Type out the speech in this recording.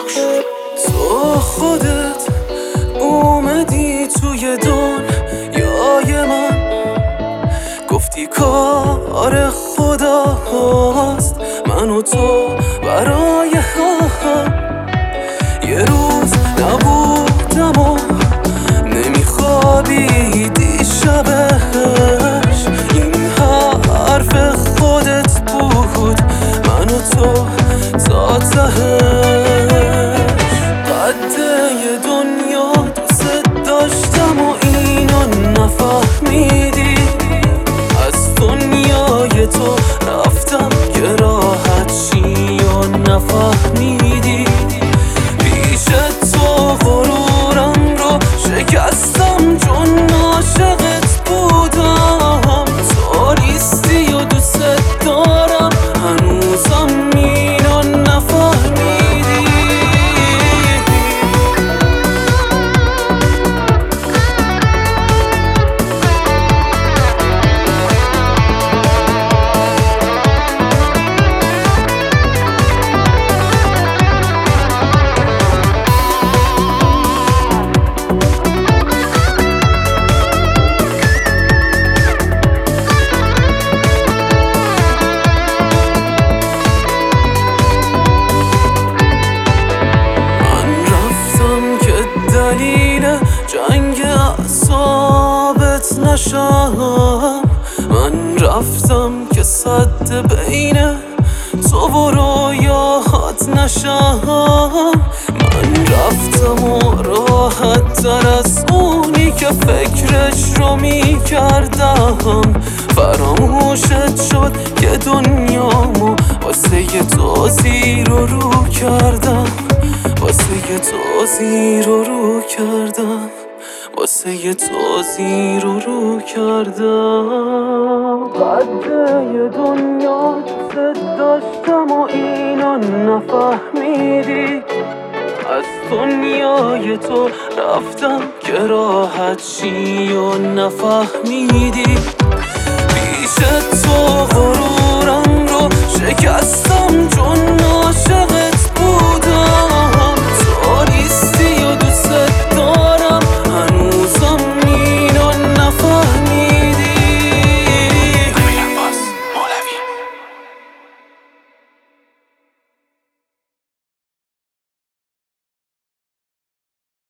تو خودت اومدی توی دنیای من، گفتی کار خدا هست من و تو برای هم. یه روز نبودم و نمیخوابیدی شبش، این حرف خودت بود من و تو تا تهش. قد دنیا دوست داشتم و اینو نفهمیدی، از دنیای تو رفتم که راحت شی و نفهمیدی. پیش تو غرورم رو شکستم چون عاشقت بودم، تو نیستی و دوست دارم هنوزم اینو نفهمیدی. دلیل جنگ اعصابت نشم، من رفتم که سد بین تو و رویاهات نشم. من رفتم و راحت تر از اونی که فکرش رو میکردم، فراموشت شد که دنیامو واسه تو زیر و رو کردم، واسه تو زیر و رو کردم، واسه تو زیر و رو کردم. قد دنیا دوست داشتم و اینو نفهمیدی، از دنیای تو رفتم که راحت شی و نفهمیدی. پیش تو غرورم رو شکست